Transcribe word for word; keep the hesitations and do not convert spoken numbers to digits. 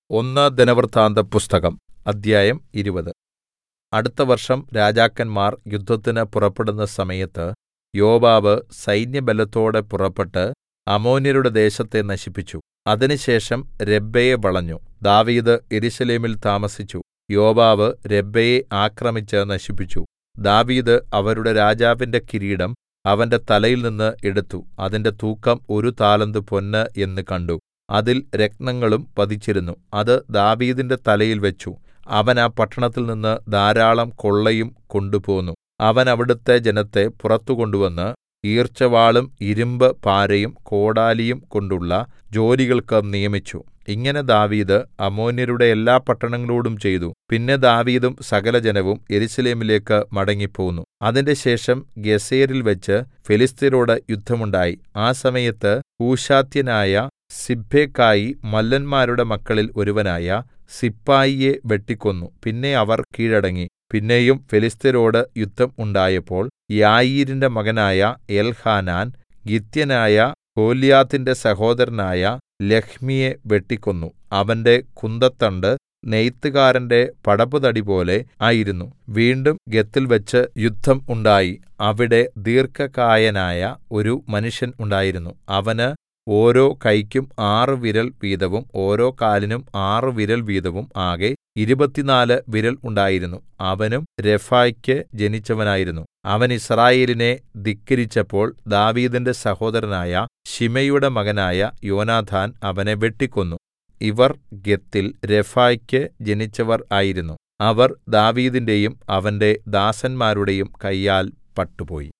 ഒന്ന് ദിനവൃത്താന്തപുസ്തകം അദ്ധ്യായം ഇരുപത്. അടുത്ത വർഷം രാജാക്കന്മാർ യുദ്ധത്തിന് പുറപ്പെടുന്ന സമയത്ത് യോവാബ് സൈന്യബലത്തോടെ പുറപ്പെട്ട് അമ്മോന്യരുടെ ദേശത്തെ നശിപ്പിച്ചു. അതിനുശേഷം രബ്ബയെ വളഞ്ഞു. ദാവീദ് യെരൂശലേമിൽ താമസിച്ചു. യോവാബ് രബ്ബയെ ആക്രമിച്ച് നശിപ്പിച്ചു. ദാവീദ് അവരുടെ രാജാവിന്റെ കിരീടം അവന്റെ തലയിൽനിന്ന് എടുത്തു. അതിന്റെ തൂക്കം ഒരു താലന്ത് പൊന്ന് എന്ന് കണ്ടു. അതിൽ രത്നങ്ങളും പതിച്ചിരുന്നു. അത് ദാവീദിന്റെ തലയിൽ വെച്ചു. അവൻ ആ പട്ടണത്തിൽനിന്ന് ധാരാളം കൊള്ളയും കൊണ്ടുപോന്നു. അവൻ അവിടുത്തെ ജനത്തെ പുറത്തു കൊണ്ടുവന്ന് ഈർച്ചവാളും ഇരുമ്പ് പാരയും കോടാലിയും കൊണ്ടുള്ള ജോലികൾക്ക് നിയമിച്ചു. ഇങ്ങനെ ദാവീദ് അമ്മോന്യരുടെ എല്ലാ പട്ടണങ്ങളോടും ചെയ്തു. പിന്നെ ദാവീദും സകലജനവും യെരൂശലേമിലേക്ക് മടങ്ങിപ്പോന്നു. അതിൻറെശേഷം ഗേസെരിൽവെച്ച് ഫെലിസ്ത്യരോട് യുദ്ധമുണ്ടായി. ആ സമയത്ത് ഹൂശാത്യനായ സിബ്ബെഖായി മല്ലന്മാരുടെ മക്കളിൽ ഒരുവനായ സിപ്പായിയെ വെട്ടിക്കൊന്നു. പിന്നെ അവർ കീഴടങ്ങി. പിന്നെയും ഫെലിസ്ത്യരോട് യുദ്ധം ഉണ്ടായപ്പോൾ യായീരിന്റെ മകനായ എൽഹാനാൻ ഗിത്യനായ ഗോല്യാത്തിന്റെ സഹോദരനായ ലഹ്മിയെ വെട്ടിക്കൊന്നു. അവന്റെ കുന്തത്തണ്ട് നെയ്ത്തുകാരന്റെ പടപ്പുതടിപോലെ ആയിരുന്നു. വീണ്ടും ഗത്തിൽവെച്ച് യുദ്ധം ഉണ്ടായി. അവിടെ ദീർഘകായനായ ഒരു മനുഷ്യൻ ഉണ്ടായിരുന്നു. അവന് ഓരോ കൈക്കും ആറ് വിരൽ വീതവും ഓരോ കാലിനും ആറ് വിരൽ വീതവും ആകെ ഇരുപത്തിനാല് വിരൽ ഉണ്ടായിരുന്നു. അവനും രഫായ്ക്ക് ജനിച്ചവനായിരുന്നു. അവൻ യിസ്രായേലിനെ ധിക്കരിച്ചപ്പോൾ ദാവീദിന്റെ സഹോദരനായ ശിമെയിയുടെ മകനായ യോനാഥാൻ അവനെ വെട്ടിക്കൊന്നു. ഇവർ ഗത്തിൽ രഫായ്ക്ക് ജനിച്ചവർ ആയിരുന്നു. അവർ ദാവീദിന്റെയും അവന്റെ ദാസന്മാരുടെയും കയ്യാൽ പട്ടുപോയി.